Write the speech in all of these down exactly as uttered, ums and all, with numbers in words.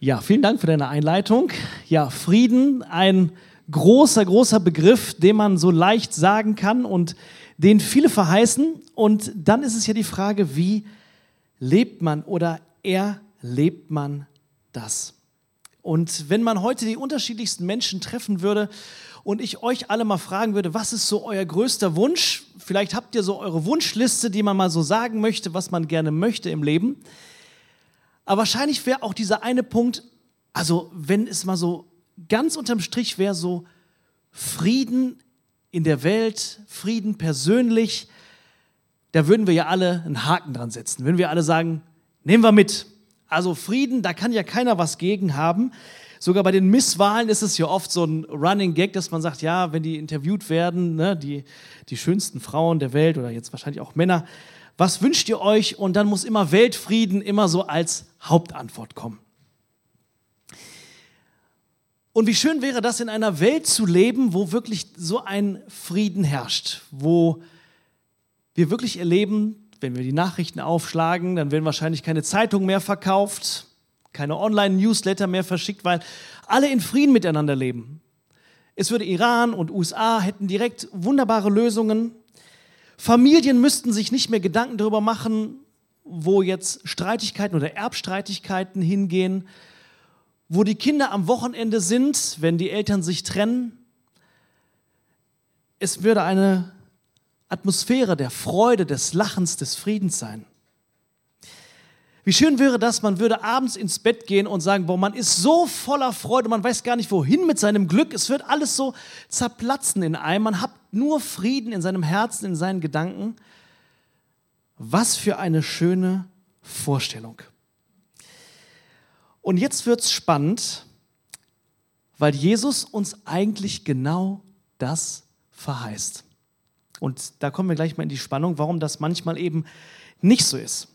Ja, vielen Dank für deine Einleitung. Ja, Frieden, ein großer, großer Begriff, den man so leicht sagen kann und den viele verheißen. Und dann ist es ja die Frage, wie lebt man oder erlebt man das? Und wenn man heute die unterschiedlichsten Menschen treffen würde und ich euch alle mal fragen würde, was ist so euer größter Wunsch? Vielleicht habt ihr so eure Wunschliste, die man mal so sagen möchte, was man gerne möchte im Leben. Aber wahrscheinlich wäre auch dieser eine Punkt, also wenn es mal so ganz unterm Strich wäre, so Frieden in der Welt, Frieden persönlich, da würden wir ja alle einen Haken dran setzen. Würden wir alle sagen, nehmen wir mit. Also Frieden, da kann ja keiner was gegen haben. Sogar bei den Misswahlen ist es ja oft so ein Running Gag, dass man sagt, ja, wenn die interviewt werden, ne, die, die schönsten Frauen der Welt oder jetzt wahrscheinlich auch Männer, was wünscht ihr euch? Und dann muss immer Weltfrieden immer so als Hauptantwort kommen. Und wie schön wäre das, in einer Welt zu leben, wo wirklich so ein Frieden herrscht, wo wir wirklich erleben, wenn wir die Nachrichten aufschlagen, dann werden wahrscheinlich keine Zeitungen mehr verkauft, keine Online-Newsletter mehr verschickt, weil alle in Frieden miteinander leben. Es würde Iran und U S A hätten direkt wunderbare Lösungen. Familien müssten sich nicht mehr Gedanken darüber machen, wo jetzt Streitigkeiten oder Erbstreitigkeiten hingehen, wo die Kinder am Wochenende sind, wenn die Eltern sich trennen. Es würde eine Atmosphäre der Freude, des Lachens, des Friedens sein. Wie schön wäre das, man würde abends ins Bett gehen und sagen, boah, man ist so voller Freude, man weiß gar nicht, wohin mit seinem Glück. Es wird alles so zerplatzen in einem. Man hat nur Frieden in seinem Herzen, in seinen Gedanken. Was für eine schöne Vorstellung. Und jetzt wird es spannend, weil Jesus uns eigentlich genau das verheißt. Und da kommen wir gleich mal in die Spannung, warum das manchmal eben nicht so ist.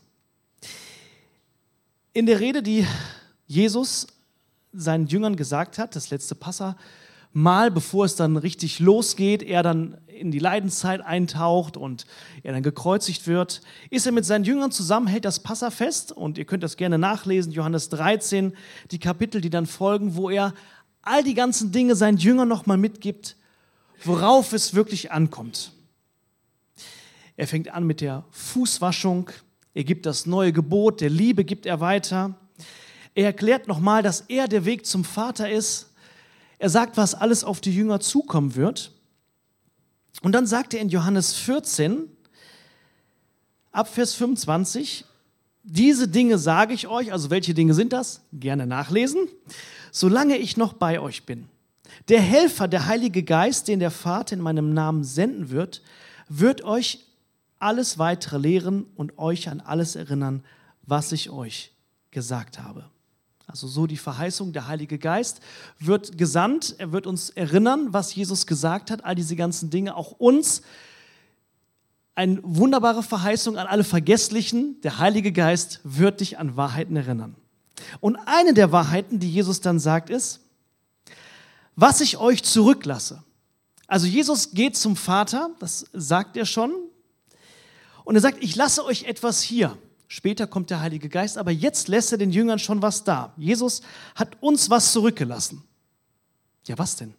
In der Rede, die Jesus seinen Jüngern gesagt hat, das letzte Passamal, bevor es dann richtig losgeht, er dann in die Leidenszeit eintaucht und er dann gekreuzigt wird, ist er mit seinen Jüngern zusammen, hält das Passafest und ihr könnt das gerne nachlesen, Johannes dreizehn, die Kapitel, die dann folgen, wo er all die ganzen Dinge seinen Jüngern nochmal mitgibt, worauf es wirklich ankommt. Er fängt an mit der Fußwaschung. Er gibt das neue Gebot, der Liebe gibt er weiter. Er erklärt nochmal, dass er der Weg zum Vater ist. Er sagt, was alles auf die Jünger zukommen wird. Und dann sagt er in Johannes vierzehn, ab Vers fünfundzwanzig, diese Dinge sage ich euch, also welche Dinge sind das? Gerne nachlesen. Solange ich noch bei euch bin. Der Helfer, der Heilige Geist, den der Vater in meinem Namen senden wird, wird euch alles Weitere lehren und euch an alles erinnern, was ich euch gesagt habe. Also so die Verheißung, der Heilige Geist wird gesandt, er wird uns erinnern, was Jesus gesagt hat, all diese ganzen Dinge, auch uns. Eine wunderbare Verheißung an alle Vergesslichen, der Heilige Geist wird dich an Wahrheiten erinnern. Und eine der Wahrheiten, die Jesus dann sagt, ist, was ich euch zurücklasse. Also Jesus geht zum Vater, das sagt er schon, und er sagt, ich lasse euch etwas hier. Später kommt der Heilige Geist, aber jetzt lässt er den Jüngern schon was da. Jesus hat uns was zurückgelassen. Ja, was denn?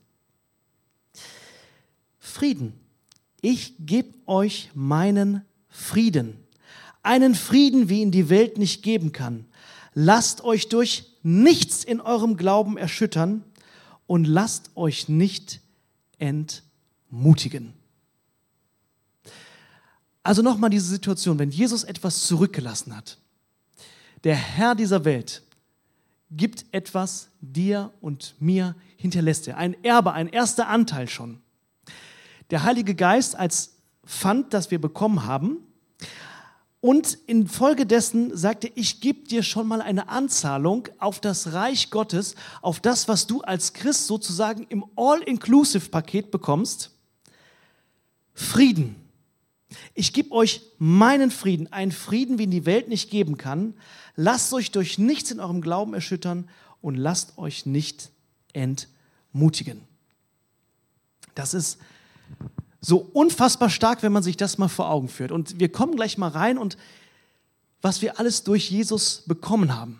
Frieden. Ich gebe euch meinen Frieden. Einen Frieden, wie ihn die Welt nicht geben kann. Lasst euch durch nichts in eurem Glauben erschüttern und lasst euch nicht entmutigen. Also nochmal diese Situation, wenn Jesus etwas zurückgelassen hat, der Herr dieser Welt gibt etwas dir und mir, hinterlässt er. Ein Erbe, ein erster Anteil schon. Der Heilige Geist als Pfand, das wir bekommen haben. Und infolgedessen sagt er, ich gebe dir schon mal eine Anzahlung auf das Reich Gottes, auf das, was du als Christ sozusagen im All-Inclusive-Paket bekommst. Frieden. Ich gebe euch meinen Frieden, einen Frieden, wie ihn die Welt nicht geben kann. Lasst euch durch nichts in eurem Glauben erschüttern und lasst euch nicht entmutigen. Das ist so unfassbar stark, wenn man sich das mal vor Augen führt. Und wir kommen gleich mal rein und was wir alles durch Jesus bekommen haben.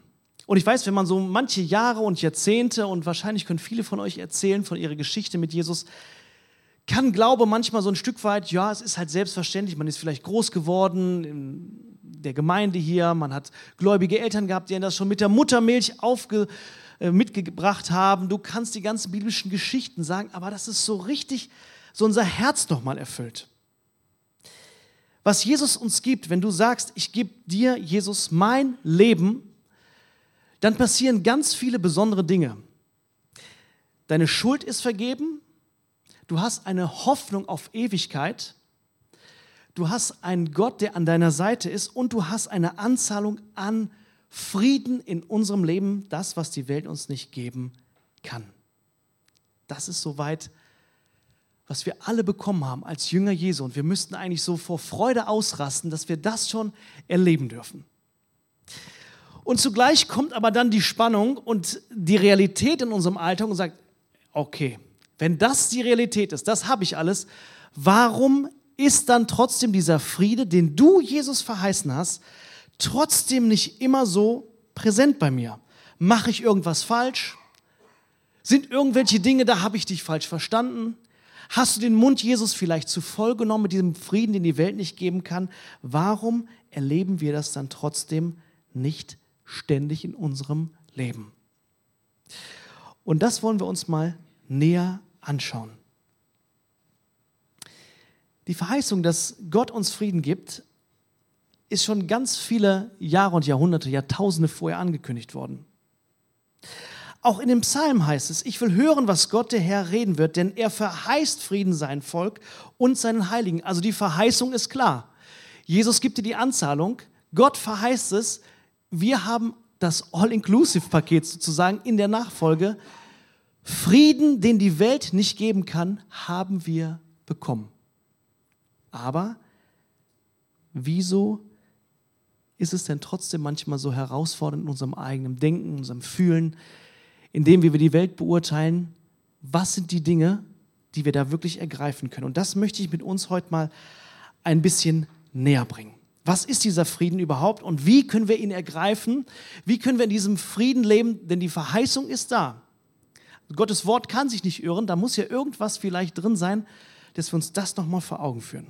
Und ich weiß, wenn man so manche Jahre und Jahrzehnte, und wahrscheinlich können viele von euch erzählen von ihrer Geschichte mit Jesus, kann Glaube manchmal so ein Stück weit, ja, es ist halt selbstverständlich, man ist vielleicht groß geworden in der Gemeinde hier, man hat gläubige Eltern gehabt, die das schon mit der Muttermilch aufge, äh, mitgebracht haben. Du kannst die ganzen biblischen Geschichten sagen, aber das ist so richtig, so unser Herz nochmal erfüllt. Was Jesus uns gibt, wenn du sagst, ich gebe dir, Jesus, mein Leben, dann passieren ganz viele besondere Dinge. Deine Schuld ist vergeben, du hast eine Hoffnung auf Ewigkeit, du hast einen Gott, der an deiner Seite ist, und du hast eine Anzahlung an Frieden in unserem Leben, das, was die Welt uns nicht geben kann. Das ist soweit, was wir alle bekommen haben als Jünger Jesu, und wir müssten eigentlich so vor Freude ausrasten, dass wir das schon erleben dürfen. Und zugleich kommt aber dann die Spannung und die Realität in unserem Alltag und sagt, okay, wenn das die Realität ist, das habe ich alles, warum ist dann trotzdem dieser Friede, den du, Jesus, verheißen hast, trotzdem nicht immer so präsent bei mir? Mache ich irgendwas falsch? Sind irgendwelche Dinge, da habe ich dich falsch verstanden? Hast du den Mund Jesus vielleicht zu voll genommen mit diesem Frieden, den die Welt nicht geben kann? Warum erleben wir das dann trotzdem nicht ständig in unserem Leben? Und das wollen wir uns mal näher anschauen. Die Verheißung, dass Gott uns Frieden gibt, ist schon ganz viele Jahre und Jahrhunderte, Jahrtausende vorher angekündigt worden. Auch in dem Psalm heißt es, ich will hören, was Gott der Herr reden wird, denn er verheißt Frieden seinem Volk und seinen Heiligen. Also die Verheißung ist klar. Jesus gibt dir die Anzahlung, Gott verheißt es, wir haben das All-Inclusive-Paket sozusagen in der Nachfolge. Frieden, den die Welt nicht geben kann, haben wir bekommen. Aber wieso ist es denn trotzdem manchmal so herausfordernd in unserem eigenen Denken, in unserem Fühlen, in dem, wie wir die Welt beurteilen? Was sind die Dinge, die wir da wirklich ergreifen können? Und das möchte ich mit uns heute mal ein bisschen näher bringen. Was ist dieser Frieden überhaupt und wie können wir ihn ergreifen? Wie können wir in diesem Frieden leben? Denn die Verheißung ist da. Gottes Wort kann sich nicht irren, da muss ja irgendwas vielleicht drin sein, dass wir uns das nochmal vor Augen führen.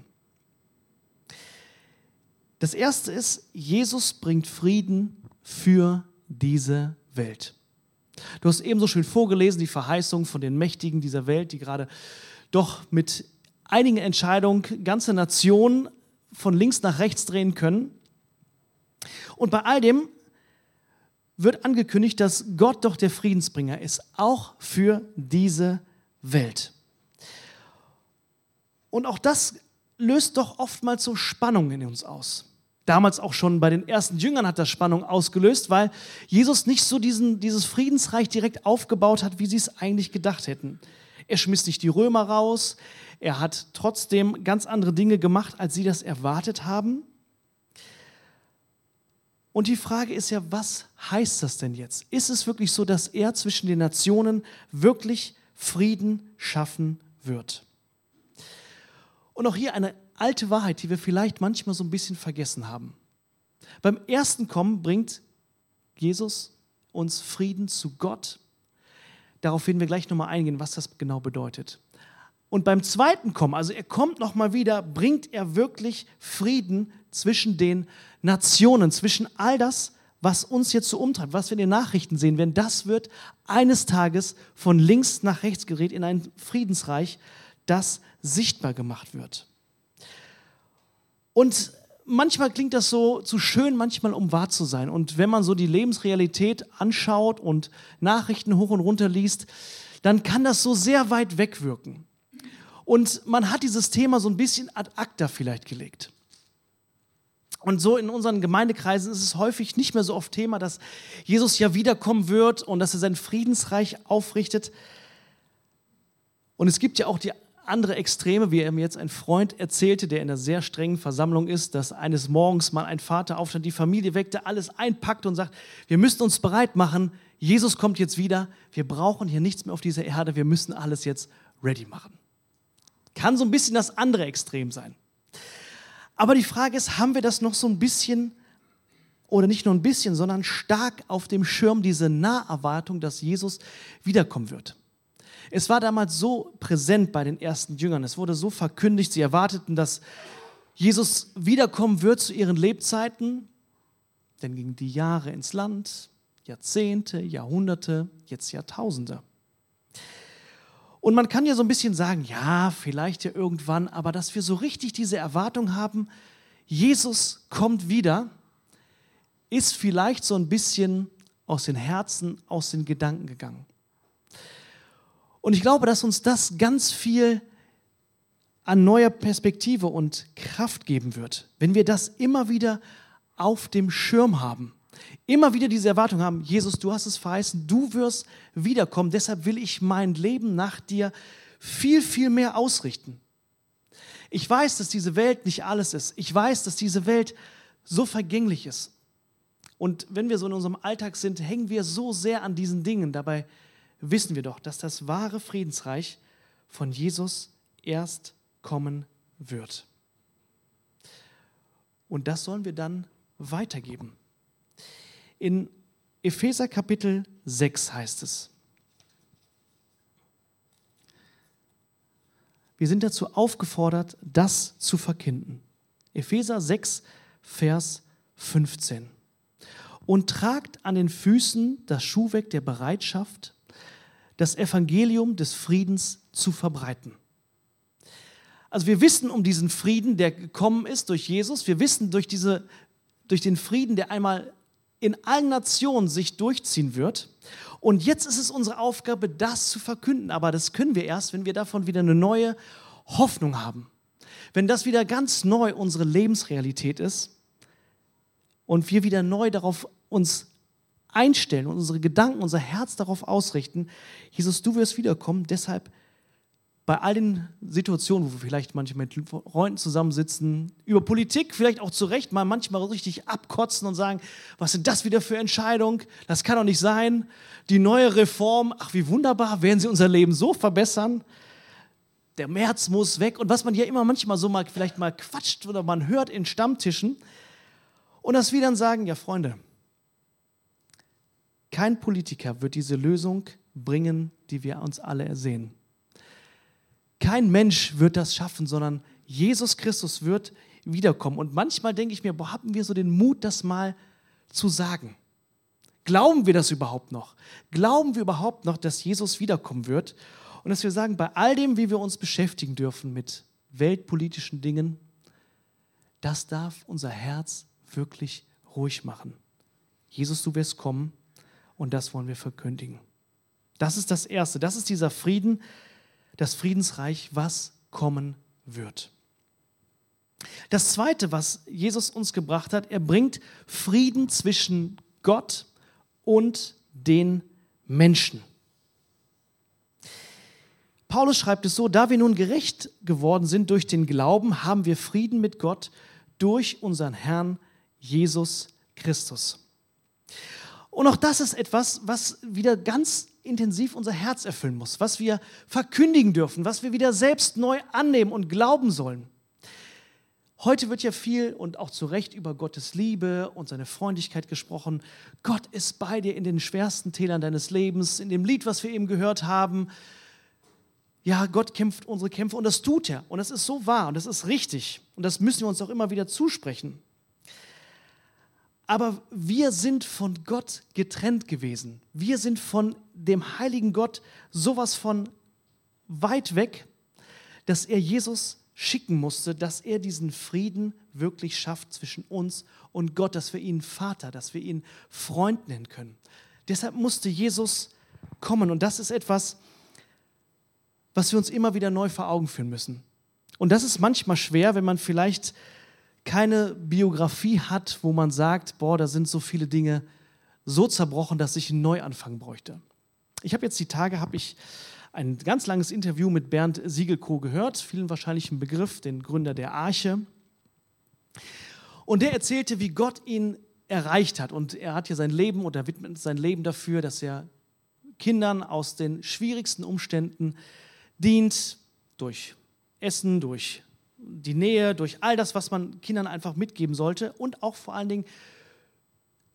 Das erste ist, Jesus bringt Frieden für diese Welt. Du hast eben so schön vorgelesen, die Verheißung von den Mächtigen dieser Welt, die gerade doch mit einigen Entscheidungen ganze Nationen von links nach rechts drehen können. Und bei all dem wird angekündigt, dass Gott doch der Friedensbringer ist, auch für diese Welt. Und auch das löst doch oftmals so Spannungen in uns aus. Damals auch schon bei den ersten Jüngern hat das Spannung ausgelöst, weil Jesus nicht so diesen, dieses Friedensreich direkt aufgebaut hat, wie sie es eigentlich gedacht hätten. Er schmiss nicht die Römer raus, er hat trotzdem ganz andere Dinge gemacht, als sie das erwartet haben. Und die Frage ist ja, was heißt das denn jetzt? Ist es wirklich so, dass er zwischen den Nationen wirklich Frieden schaffen wird? Und auch hier eine alte Wahrheit, die wir vielleicht manchmal so ein bisschen vergessen haben. Beim ersten Kommen bringt Jesus uns Frieden zu Gott. Darauf werden wir gleich nochmal eingehen, was das genau bedeutet. Und beim zweiten Kommen, also er kommt nochmal wieder, bringt er wirklich Frieden zwischen den Nationen, zwischen all das, was uns jetzt so umtreibt, was wir in den Nachrichten sehen werden. Das wird eines Tages von links nach rechts gedreht in ein Friedensreich, das sichtbar gemacht wird. Und manchmal klingt das so zu schön, manchmal um wahr zu sein. Und wenn man so die Lebensrealität anschaut und Nachrichten hoch und runter liest, dann kann das so sehr weit wegwirken. Und man hat dieses Thema so ein bisschen ad acta vielleicht gelegt. Und so in unseren Gemeindekreisen ist es häufig nicht mehr so oft Thema, dass Jesus ja wiederkommen wird und dass er sein Friedensreich aufrichtet. Und es gibt ja auch die andere Extreme, wie er mir jetzt ein Freund erzählte, der in einer sehr strengen Versammlung ist, dass eines Morgens mal ein Vater aufstand, die Familie weckte, alles einpackte und sagt, wir müssen uns bereit machen, Jesus kommt jetzt wieder, wir brauchen hier nichts mehr auf dieser Erde, wir müssen alles jetzt ready machen. Kann so ein bisschen das andere Extrem sein. Aber die Frage ist, haben wir das noch so ein bisschen oder nicht nur ein bisschen, sondern stark auf dem Schirm diese Naherwartung, dass Jesus wiederkommen wird. Es war damals so präsent bei den ersten Jüngern, es wurde so verkündigt, sie erwarteten, dass Jesus wiederkommen wird zu ihren Lebzeiten. Dann gingen die Jahre ins Land, Jahrzehnte, Jahrhunderte, jetzt Jahrtausende. Und man kann ja so ein bisschen sagen, ja, vielleicht ja irgendwann, aber dass wir so richtig diese Erwartung haben, Jesus kommt wieder, ist vielleicht so ein bisschen aus den Herzen, aus den Gedanken gegangen. Und ich glaube, dass uns das ganz viel an neuer Perspektive und Kraft geben wird, wenn wir das immer wieder auf dem Schirm haben. Immer wieder diese Erwartung haben, Jesus, du hast es verheißen, du wirst wiederkommen, deshalb will ich mein Leben nach dir viel, viel mehr ausrichten. Ich weiß, dass diese Welt nicht alles ist. Ich weiß, dass diese Welt so vergänglich ist. Und wenn wir so in unserem Alltag sind, hängen wir so sehr an diesen Dingen. Dabei wissen wir doch, dass das wahre Friedensreich von Jesus erst kommen wird. Und das sollen wir dann weitergeben. In Epheser Kapitel sechs heißt es, wir sind dazu aufgefordert, das zu verkünden. Epheser sechs, Vers fünfzehn. Und tragt an den Füßen das Schuhwerk der Bereitschaft, das Evangelium des Friedens zu verbreiten. Also wir wissen um diesen Frieden, der gekommen ist durch Jesus. Wir wissen durch, diese, durch den Frieden, der einmal in allen Nationen sich durchziehen wird. Und jetzt ist es unsere Aufgabe, das zu verkünden. Aber das können wir erst, wenn wir davon wieder eine neue Hoffnung haben. Wenn das wieder ganz neu unsere Lebensrealität ist und wir wieder neu darauf uns einstellen und unsere Gedanken, unser Herz darauf ausrichten, Jesus, du wirst wiederkommen, deshalb bei all den Situationen, wo wir vielleicht manchmal mit Freunden zusammensitzen, über Politik vielleicht auch zu Recht mal manchmal richtig abkotzen und sagen, was sind das wieder für Entscheidungen? Das kann doch nicht sein. Die neue Reform, ach wie wunderbar, werden sie unser Leben so verbessern. Der März muss weg. Und was man ja immer manchmal so mal vielleicht mal quatscht oder man hört in Stammtischen. Und dass wir dann sagen, ja Freunde, kein Politiker wird diese Lösung bringen, die wir uns alle ersehen. Kein Mensch wird das schaffen, sondern Jesus Christus wird wiederkommen. Und manchmal denke ich mir, boah, haben wir so den Mut, das mal zu sagen? Glauben wir das überhaupt noch? Glauben wir überhaupt noch, dass Jesus wiederkommen wird? Und dass wir sagen, bei all dem, wie wir uns beschäftigen dürfen mit weltpolitischen Dingen, das darf unser Herz wirklich ruhig machen. Jesus, du wirst kommen und das wollen wir verkündigen. Das ist das Erste. Das ist dieser Frieden, das Friedensreich, was kommen wird. Das Zweite, was Jesus uns gebracht hat, er bringt Frieden zwischen Gott und den Menschen. Paulus schreibt es so, da wir nun gerecht geworden sind durch den Glauben, haben wir Frieden mit Gott durch unseren Herrn Jesus Christus. Und auch das ist etwas, was wieder ganz intensiv unser Herz erfüllen muss, was wir verkündigen dürfen, was wir wieder selbst neu annehmen und glauben sollen. Heute wird ja viel und auch zu Recht über Gottes Liebe und seine Freundlichkeit gesprochen. Gott ist bei dir in den schwersten Tälern deines Lebens, in dem Lied, was wir eben gehört haben. Ja, Gott kämpft unsere Kämpfe und das tut er. Und das ist so wahr und das ist richtig. Und das müssen wir uns auch immer wieder zusprechen. Aber wir sind von Gott getrennt gewesen. Wir sind von dem heiligen Gott sowas von weit weg, dass er Jesus schicken musste, dass er diesen Frieden wirklich schafft zwischen uns und Gott, dass wir ihn Vater, dass wir ihn Freund nennen können. Deshalb musste Jesus kommen und das ist etwas, was wir uns immer wieder neu vor Augen führen müssen. Und das ist manchmal schwer, wenn man vielleicht keine Biografie hat, wo man sagt, boah, da sind so viele Dinge so zerbrochen, dass ich einen Neuanfang bräuchte. Ich habe jetzt die Tage, habe ich ein ganz langes Interview mit Bernd Siegelkow gehört, vielen wahrscheinlich ein Begriff, den Gründer der Arche. Und der erzählte, wie Gott ihn erreicht hat. Und er hat ja sein Leben und er widmet sein Leben dafür, dass er Kindern aus den schwierigsten Umständen dient, durch Essen, durch die Nähe, durch all das, was man Kindern einfach mitgeben sollte und auch vor allen Dingen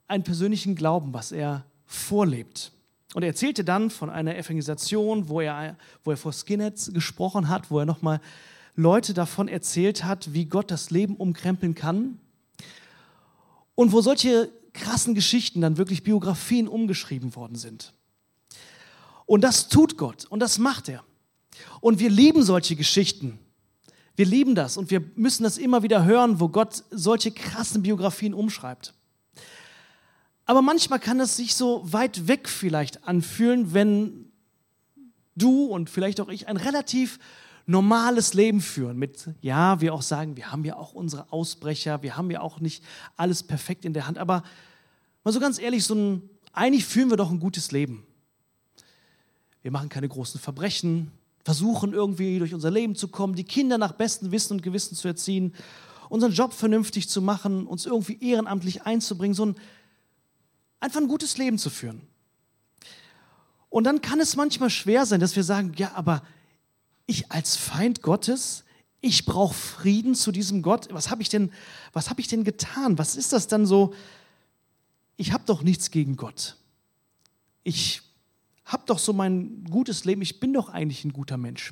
einen persönlichen Glauben, was er vorlebt. Und er erzählte dann von einer Evangelisation, wo er, wo er vor Skinheads gesprochen hat, wo er nochmal Leute davon erzählt hat, wie Gott das Leben umkrempeln kann. Und wo solche krassen Geschichten dann wirklich Biografien umgeschrieben worden sind. Und das tut Gott und das macht er. Und wir lieben solche Geschichten. Wir lieben das und wir müssen das immer wieder hören, wo Gott solche krassen Biografien umschreibt. Aber manchmal kann es sich so weit weg vielleicht anfühlen, wenn du und vielleicht auch ich ein relativ normales Leben führen. Mit, ja, wir auch sagen, wir haben ja auch unsere Ausbrecher, wir haben ja auch nicht alles perfekt in der Hand. Aber mal so ganz ehrlich, so ein, eigentlich führen wir doch ein gutes Leben. Wir machen keine großen Verbrechen, versuchen irgendwie durch unser Leben zu kommen, die Kinder nach bestem Wissen und Gewissen zu erziehen, unseren Job vernünftig zu machen, uns irgendwie ehrenamtlich einzubringen, so ein einfach ein gutes Leben zu führen. Und dann kann es manchmal schwer sein, dass wir sagen, ja, aber ich als Feind Gottes, ich brauche Frieden zu diesem Gott. Was habe ich denn, was habe ich denn getan? Was ist das dann so? Ich habe doch nichts gegen Gott. Ich habe doch so mein gutes Leben. Ich bin doch eigentlich ein guter Mensch.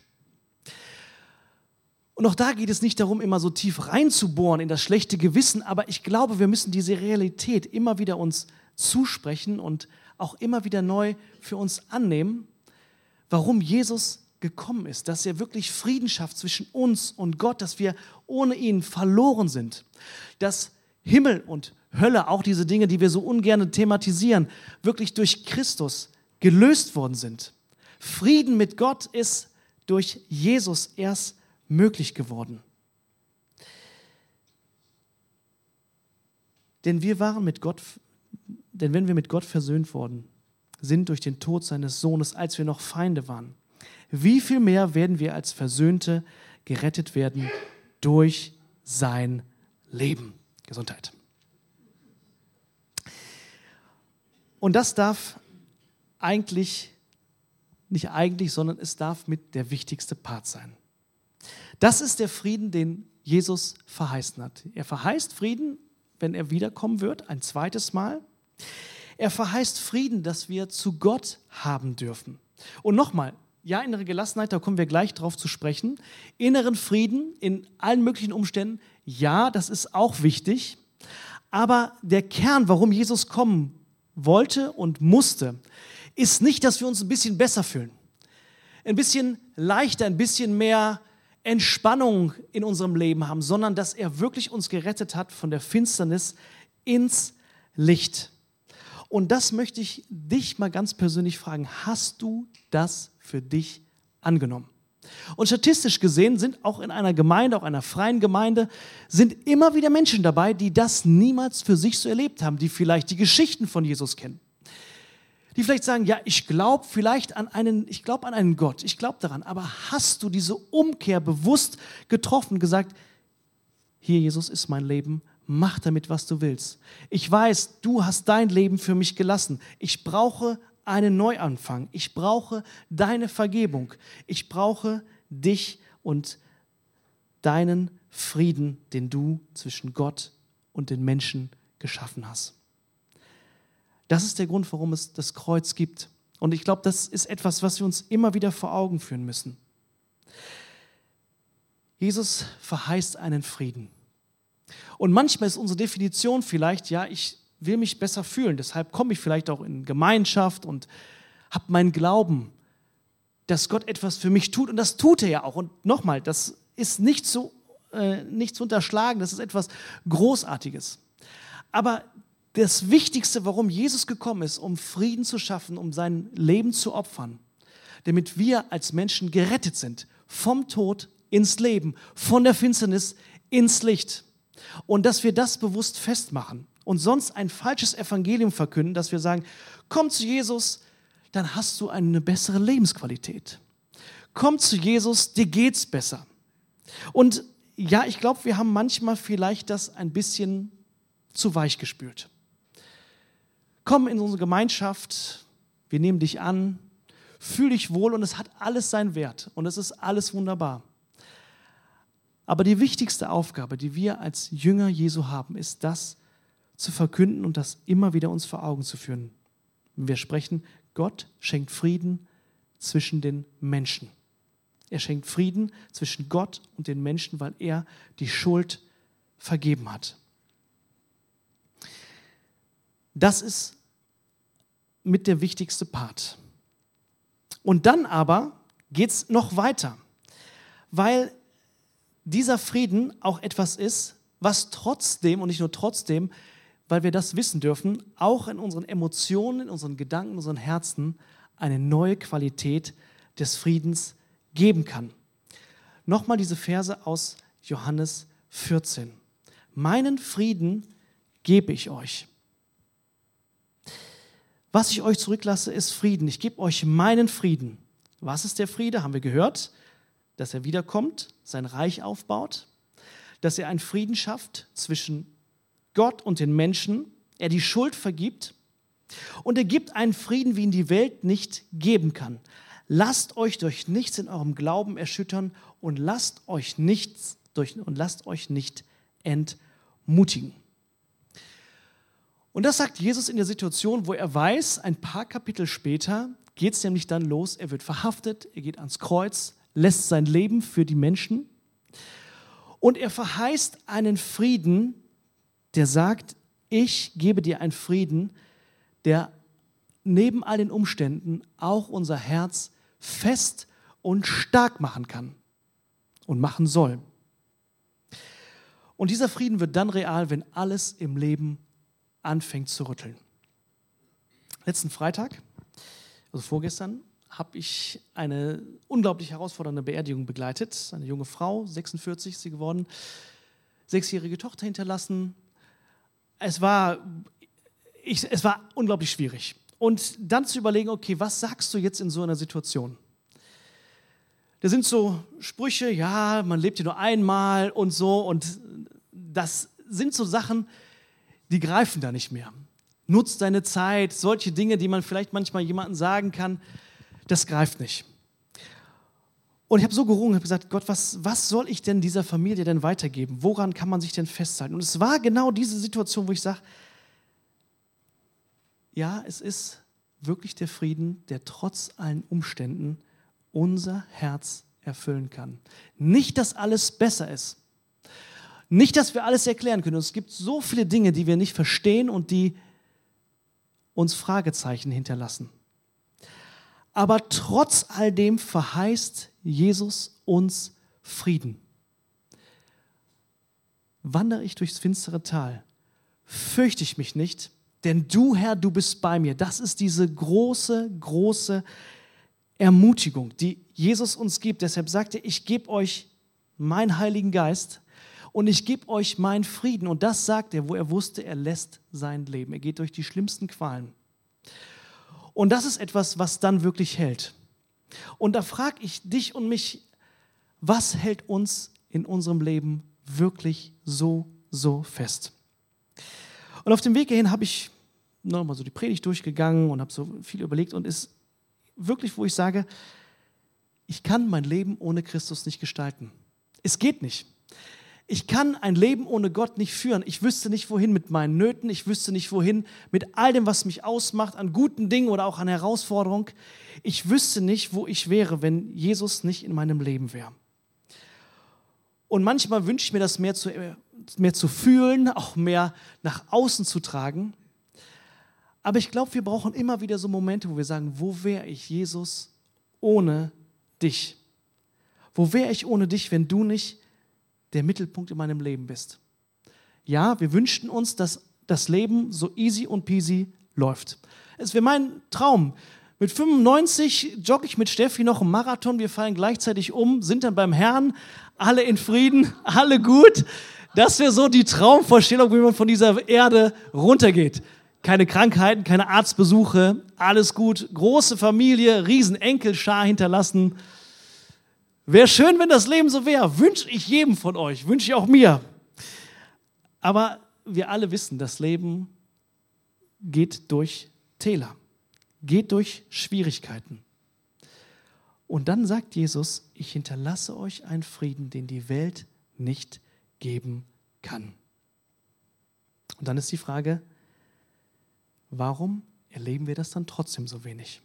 Und auch da geht es nicht darum, immer so tief reinzubohren in das schlechte Gewissen, aber ich glaube, wir müssen diese Realität immer wieder uns zusprechen und auch immer wieder neu für uns annehmen, warum Jesus gekommen ist, dass er wirklich Frieden schafft zwischen uns und Gott, dass wir ohne ihn verloren sind, dass Himmel und Hölle, auch diese Dinge, die wir so ungern thematisieren, wirklich durch Christus gelöst worden sind. Frieden mit Gott ist durch Jesus erst möglich geworden. Denn wir waren mit Gott Denn wenn wir mit Gott versöhnt worden sind durch den Tod seines Sohnes, als wir noch Feinde waren, wie viel mehr werden wir als Versöhnte gerettet werden durch sein Leben. Gesundheit. Und das darf eigentlich, nicht eigentlich, sondern es darf mit der wichtigste Part sein. Das ist der Frieden, den Jesus verheißen hat. Er verheißt Frieden, wenn er wiederkommen wird, ein zweites Mal. Er verheißt Frieden, dass wir zu Gott haben dürfen. Und nochmal, ja, innere Gelassenheit, da kommen wir gleich drauf zu sprechen. Inneren Frieden in allen möglichen Umständen, ja, das ist auch wichtig. Aber der Kern, warum Jesus kommen wollte und musste, ist nicht, dass wir uns ein bisschen besser fühlen. Ein bisschen leichter, ein bisschen mehr Entspannung in unserem Leben haben, sondern dass er wirklich uns gerettet hat von der Finsternis ins Licht. Und das möchte ich dich mal ganz persönlich fragen. Hast du das für dich angenommen? Und statistisch gesehen sind auch in einer Gemeinde, auch einer freien Gemeinde, sind immer wieder Menschen dabei, die das niemals für sich so erlebt haben, die vielleicht die Geschichten von Jesus kennen. Die vielleicht sagen, ja, ich glaube vielleicht an einen, ich glaube an einen Gott, ich glaube daran, aber hast du diese Umkehr bewusst getroffen und gesagt, hier Jesus ist mein Leben, mach damit, was du willst. Ich weiß, du hast dein Leben für mich gelassen. Ich brauche einen Neuanfang. Ich brauche deine Vergebung. Ich brauche dich und deinen Frieden, den du zwischen Gott und den Menschen geschaffen hast. Das ist der Grund, warum es das Kreuz gibt. Und ich glaube, das ist etwas, was wir uns immer wieder vor Augen führen müssen. Jesus verheißt einen Frieden. Und manchmal ist unsere Definition vielleicht, ja, ich will mich besser fühlen, deshalb komme ich vielleicht auch in Gemeinschaft und habe meinen Glauben, dass Gott etwas für mich tut. Und das tut er ja auch. Und nochmal, das ist nicht zu, äh, nicht zu unterschlagen, das ist etwas Großartiges. Aber das Wichtigste, warum Jesus gekommen ist, um Frieden zu schaffen, um sein Leben zu opfern, damit wir als Menschen gerettet sind, vom Tod ins Leben, von der Finsternis ins Licht. Und dass wir das bewusst festmachen und sonst ein falsches Evangelium verkünden, dass wir sagen, komm zu Jesus, dann hast du eine bessere Lebensqualität. Komm zu Jesus, dir geht's besser. Und ja, ich glaube, wir haben manchmal vielleicht das ein bisschen zu weich gespült. Komm in unsere Gemeinschaft, wir nehmen dich an, fühl dich wohl und es hat alles seinen Wert und es ist alles wunderbar. Aber die wichtigste Aufgabe, die wir als Jünger Jesu haben, ist das zu verkünden und das immer wieder uns vor Augen zu führen. Wir sprechen, Gott schenkt Frieden zwischen den Menschen. Er schenkt Frieden zwischen Gott und den Menschen, weil er die Schuld vergeben hat. Das ist mit der wichtigste Part. Und dann aber geht es noch weiter, weil dieser Frieden auch etwas ist, was trotzdem, und nicht nur trotzdem, weil wir das wissen dürfen, auch in unseren Emotionen, in unseren Gedanken, in unseren Herzen eine neue Qualität des Friedens geben kann. Nochmal diese Verse aus Johannes vierzehn. Meinen Frieden gebe ich euch. Was ich euch zurücklasse, ist Frieden. Ich gebe euch meinen Frieden. Was ist der Friede? Haben wir gehört, dass er wiederkommt, sein Reich aufbaut, dass er einen Frieden schafft zwischen Gott und den Menschen, er die Schuld vergibt und er gibt einen Frieden, wie ihn die Welt nicht geben kann. Lasst euch durch nichts in eurem Glauben erschüttern und lasst euch nichts durch, und lasst euch nicht entmutigen. Und das sagt Jesus in der Situation, wo er weiß, ein paar Kapitel später geht es nämlich dann los, er wird verhaftet, er geht ans Kreuz, lässt sein Leben für die Menschen und er verheißt einen Frieden, der sagt, ich gebe dir einen Frieden, der neben all den Umständen auch unser Herz fest und stark machen kann und machen soll. Und dieser Frieden wird dann real, wenn alles im Leben anfängt zu rütteln. Letzten Freitag, also vorgestern, habe ich eine unglaublich herausfordernde Beerdigung begleitet. Eine junge Frau, sechsundvierzig ist sie geworden, sechsjährige Tochter hinterlassen. Es war, ich, es war unglaublich schwierig. Und dann zu überlegen, okay, was sagst du jetzt in so einer Situation? Da sind so Sprüche, ja, man lebt ja nur einmal und so. Und das sind so Sachen, die greifen da nicht mehr. Nutz deine Zeit, solche Dinge, die man vielleicht manchmal jemandem sagen kann, das greift nicht. Und ich habe so gerungen, habe gesagt, Gott, was, was soll ich denn dieser Familie denn weitergeben? Woran kann man sich denn festhalten? Und es war genau diese Situation, wo ich sage, ja, es ist wirklich der Frieden, der trotz allen Umständen unser Herz erfüllen kann. Nicht, dass alles besser ist. Nicht, dass wir alles erklären können. Und es gibt so viele Dinge, die wir nicht verstehen und die uns Fragezeichen hinterlassen. Aber trotz all dem verheißt Jesus uns Frieden. Wandere ich durchs finstere Tal, fürchte ich mich nicht, denn du, Herr, du bist bei mir. Das ist diese große, große Ermutigung, die Jesus uns gibt. Deshalb sagte er, ich gebe euch meinen Heiligen Geist und ich gebe euch meinen Frieden. Und das sagt er, wo er wusste, er lässt sein Leben. Er geht durch die schlimmsten Qualen. Und das ist etwas, was dann wirklich hält. Und da frage ich dich und mich, was hält uns in unserem Leben wirklich so, so fest? Und auf dem Weg hierhin habe ich nochmal so die Predigt durchgegangen und habe so viel überlegt und ist wirklich, wo ich sage, ich kann mein Leben ohne Christus nicht gestalten. Es geht nicht. Ich kann ein Leben ohne Gott nicht führen. Ich wüsste nicht, wohin mit meinen Nöten. Ich wüsste nicht, wohin mit all dem, was mich ausmacht, an guten Dingen oder auch an Herausforderungen. Ich wüsste nicht, wo ich wäre, wenn Jesus nicht in meinem Leben wäre. Und manchmal wünsche ich mir das mehr zu, mehr zu fühlen, auch mehr nach außen zu tragen. Aber ich glaube, wir brauchen immer wieder so Momente, wo wir sagen, wo wäre ich, Jesus, ohne dich? Wo wäre ich ohne dich, wenn du nicht der Mittelpunkt in meinem Leben bist? Ja, wir wünschten uns, dass das Leben so easy und peasy läuft. Es wäre mein Traum. Mit fünfundneunzig jogge ich mit Steffi noch einen Marathon, wir fallen gleichzeitig um, sind dann beim Herrn, alle in Frieden, alle gut. Das wäre so die Traumvorstellung, wie man von dieser Erde runtergeht. Keine Krankheiten, keine Arztbesuche, alles gut, große Familie, riesen Enkelschar hinterlassen. Wäre schön, wenn das Leben so wäre. Wünsche ich jedem von euch, wünsche ich auch mir. Aber wir alle wissen, das Leben geht durch Täler, geht durch Schwierigkeiten. Und dann sagt Jesus, ich hinterlasse euch einen Frieden, den die Welt nicht geben kann. Und dann ist die Frage, warum erleben wir das dann trotzdem so wenig?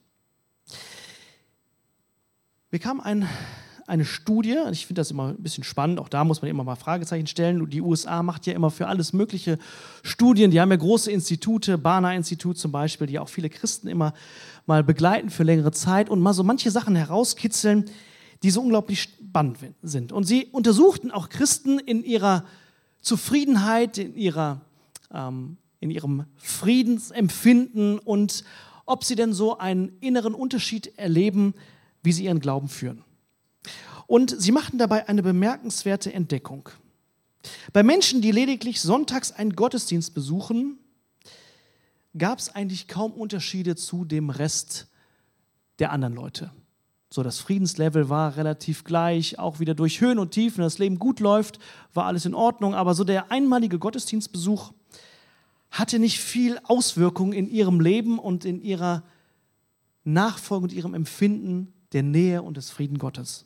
Wir kamen ein, eine Studie, ich finde das immer ein bisschen spannend, auch da muss man immer mal Fragezeichen stellen. Die U S A macht ja immer für alles mögliche Studien, die haben ja große Institute, Barna-Institut zum Beispiel, die auch viele Christen immer mal begleiten für längere Zeit und mal so manche Sachen herauskitzeln, die so unglaublich spannend sind. Und sie untersuchten auch Christen in ihrer Zufriedenheit, in, ihrer, ähm, in ihrem Friedensempfinden und ob sie denn so einen inneren Unterschied erleben, wie sie ihren Glauben führen. Und sie machten dabei eine bemerkenswerte Entdeckung. Bei Menschen, die lediglich sonntags einen Gottesdienst besuchen, gab es eigentlich kaum Unterschiede zu dem Rest der anderen Leute. So, das Friedenslevel war relativ gleich, auch wieder durch Höhen und Tiefen, das Leben gut läuft, war alles in Ordnung, aber so der einmalige Gottesdienstbesuch hatte nicht viel Auswirkung in ihrem Leben und in ihrer Nachfolge und ihrem Empfinden der Nähe und des Frieden Gottes.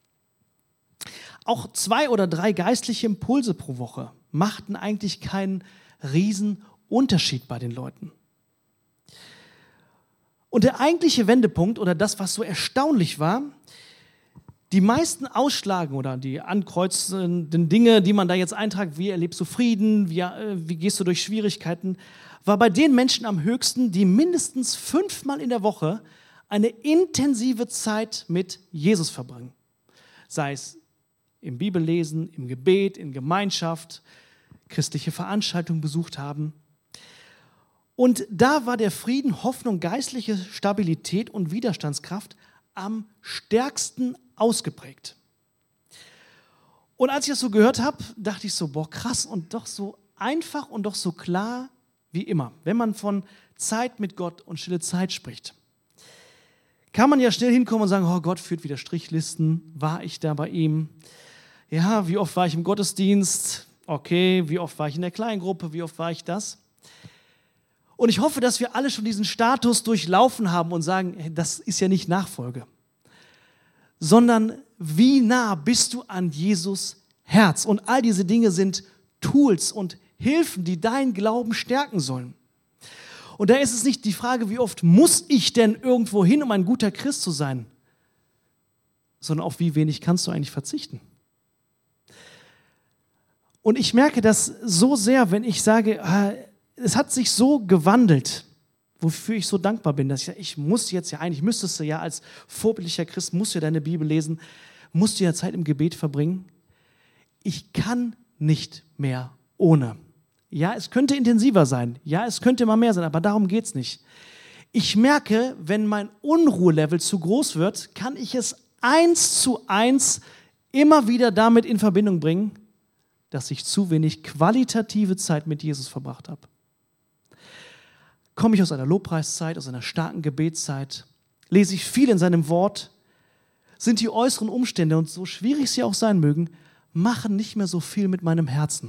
Auch zwei oder drei geistliche Impulse pro Woche machten eigentlich keinen riesen Unterschied bei den Leuten. Und der eigentliche Wendepunkt oder das, was so erstaunlich war, die meisten Ausschlagen oder die ankreuzenden Dinge, die man da jetzt eintragt, wie erlebst du Frieden, wie, wie gehst du durch Schwierigkeiten, war bei den Menschen am höchsten, die mindestens fünfmal in der Woche eine intensive Zeit mit Jesus verbringen. Sei es im Bibellesen, im Gebet, in Gemeinschaft, christliche Veranstaltungen besucht haben. Und da war der Frieden, Hoffnung, geistliche Stabilität und Widerstandskraft am stärksten ausgeprägt. Und als ich das so gehört habe, dachte ich so, boah, krass und doch so einfach und doch so klar wie immer. Wenn man von Zeit mit Gott und stille Zeit spricht, kann man ja schnell hinkommen und sagen, oh, Gott führt wieder Strichlisten, war ich da bei ihm? Ja, wie oft war ich im Gottesdienst? Okay, wie oft war ich in der Kleingruppe? Wie oft war ich das? Und ich hoffe, dass wir alle schon diesen Status durchlaufen haben und sagen, hey, das ist ja nicht Nachfolge, sondern wie nah bist du an Jesus Herz? Und all diese Dinge sind Tools und Hilfen, die deinen Glauben stärken sollen. Und da ist es nicht die Frage, wie oft muss ich denn irgendwo hin, um ein guter Christ zu sein, sondern auf wie wenig kannst du eigentlich verzichten. Und ich merke das so sehr, wenn ich sage, es hat sich so gewandelt, wofür ich so dankbar bin, dass ich sage, ich muss jetzt ja eigentlich, müsstest du ja als vorbildlicher Christ, musst du ja deine Bibel lesen, musst du ja Zeit im Gebet verbringen. Ich kann nicht mehr ohne. Ja, es könnte intensiver sein. Ja, es könnte immer mehr sein, aber darum geht es nicht. Ich merke, wenn mein Unruhelevel zu groß wird, kann ich es eins zu eins immer wieder damit in Verbindung bringen, dass ich zu wenig qualitative Zeit mit Jesus verbracht habe. Komme ich aus einer Lobpreiszeit, aus einer starken Gebetszeit, lese ich viel in seinem Wort, sind die äußeren Umstände, und so schwierig sie auch sein mögen, machen nicht mehr so viel mit meinem Herzen.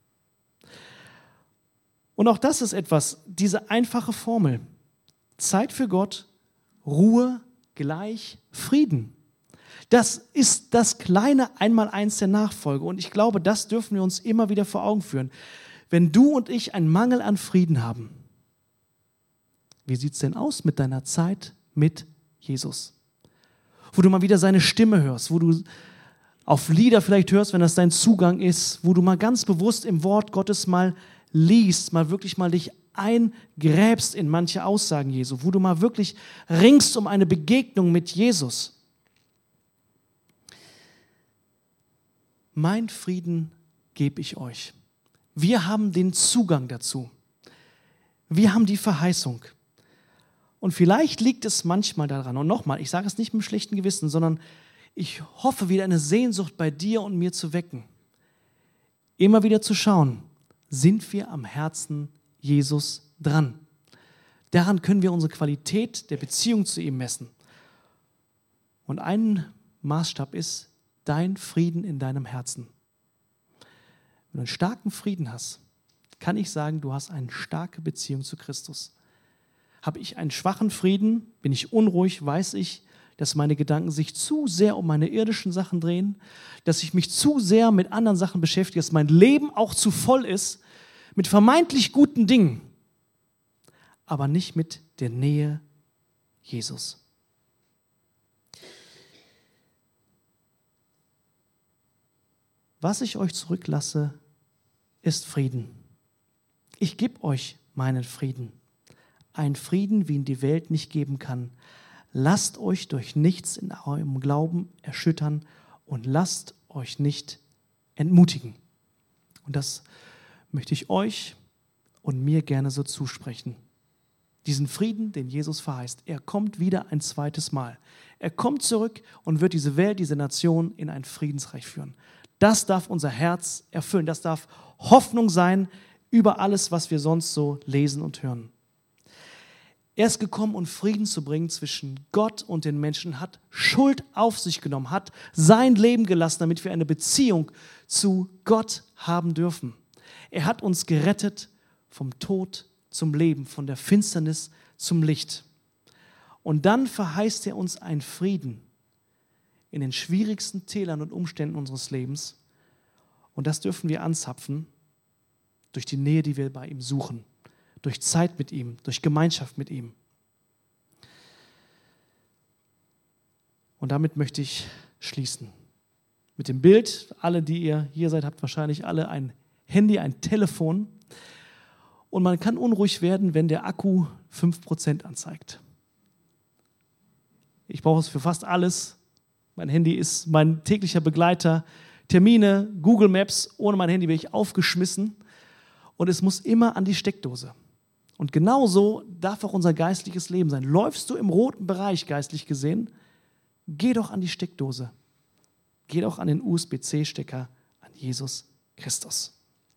Und auch das ist etwas, diese einfache Formel. Zeit für Gott, Ruhe gleich Frieden. Das ist das kleine Einmaleins der Nachfolge. Und ich glaube, das dürfen wir uns immer wieder vor Augen führen. Wenn du und ich einen Mangel an Frieden haben, wie sieht es denn aus mit deiner Zeit mit Jesus? Wo du mal wieder seine Stimme hörst, wo du auf Lieder vielleicht hörst, wenn das dein Zugang ist, wo du mal ganz bewusst im Wort Gottes mal liest, mal wirklich mal dich eingräbst in manche Aussagen Jesu, wo du mal wirklich ringst um eine Begegnung mit Jesus. Mein Frieden gebe ich euch. Wir haben den Zugang dazu. Wir haben die Verheißung. Und vielleicht liegt es manchmal daran, und nochmal, ich sage es nicht mit einem schlechten Gewissen, sondern ich hoffe, wieder eine Sehnsucht bei dir und mir zu wecken. Immer wieder zu schauen, sind wir am Herzen Jesus dran? Daran können wir unsere Qualität der Beziehung zu ihm messen. Und ein Maßstab ist dein Frieden in deinem Herzen. Wenn du einen starken Frieden hast, kann ich sagen, du hast eine starke Beziehung zu Christus. Habe ich einen schwachen Frieden, bin ich unruhig, weiß ich, dass meine Gedanken sich zu sehr um meine irdischen Sachen drehen, dass ich mich zu sehr mit anderen Sachen beschäftige, dass mein Leben auch zu voll ist mit vermeintlich guten Dingen, aber nicht mit der Nähe Jesus. Was ich euch zurücklasse, ist Frieden. Ich gebe euch meinen Frieden. Ein Frieden, wie ihn die Welt nicht geben kann. Lasst euch durch nichts in eurem Glauben erschüttern und lasst euch nicht entmutigen. Und das möchte ich euch und mir gerne so zusprechen. Diesen Frieden, den Jesus verheißt, er kommt wieder ein zweites Mal. Er kommt zurück und wird diese Welt, diese Nation in ein Friedensreich führen. Das darf unser Herz erfüllen. Das darf Hoffnung sein über alles, was wir sonst so lesen und hören. Er ist gekommen, um Frieden zu bringen zwischen Gott und den Menschen, hat Schuld auf sich genommen, hat sein Leben gelassen, damit wir eine Beziehung zu Gott haben dürfen. Er hat uns gerettet vom Tod zum Leben, von der Finsternis zum Licht. Und dann verheißt er uns einen Frieden in den schwierigsten Tälern und Umständen unseres Lebens. Und das dürfen wir anzapfen durch die Nähe, die wir bei ihm suchen, durch Zeit mit ihm, durch Gemeinschaft mit ihm. Und damit möchte ich schließen. Mit dem Bild, alle, die ihr hier seid, habt wahrscheinlich alle ein Handy, ein Telefon. Und man kann unruhig werden, wenn der Akku fünf Prozent anzeigt. Ich brauche es für fast alles. Mein Handy ist mein täglicher Begleiter. Termine, Google Maps, ohne mein Handy wäre ich aufgeschmissen. Und es muss immer an die Steckdose. Und genauso darf auch unser geistliches Leben sein. Läufst du im roten Bereich, geistlich gesehen, geh doch an die Steckdose. Geh doch an den U S B C Stecker, an Jesus Christus.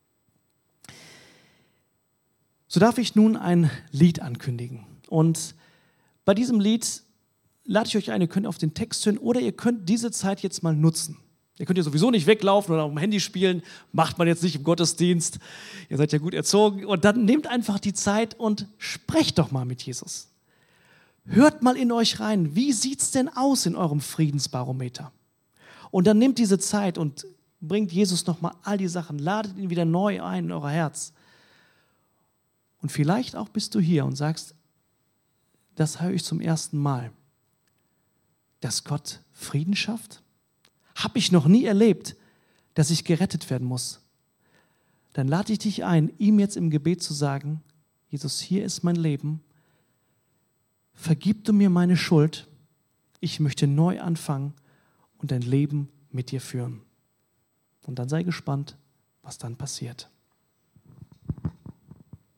So darf ich nun ein Lied ankündigen. Und bei diesem Lied lade ich euch ein, ihr könnt auf den Text hören oder ihr könnt diese Zeit jetzt mal nutzen. Ihr könnt ja sowieso nicht weglaufen oder auf dem Handy spielen, macht man jetzt nicht im Gottesdienst. Ihr seid ja gut erzogen. Und dann nehmt einfach die Zeit und sprecht doch mal mit Jesus. Hört mal in euch rein, wie sieht es denn aus in eurem Friedensbarometer? Und dann nehmt diese Zeit und bringt Jesus nochmal all die Sachen, ladet ihn wieder neu ein in euer Herz. Und vielleicht auch bist du hier und sagst, das höre ich zum ersten Mal, dass Gott Frieden schafft. Habe ich noch nie erlebt, dass ich gerettet werden muss. Dann lade ich dich ein, ihm jetzt im Gebet zu sagen, Jesus, hier ist mein Leben, vergib du mir meine Schuld, ich möchte neu anfangen und dein Leben mit dir führen. Und dann sei gespannt, was dann passiert.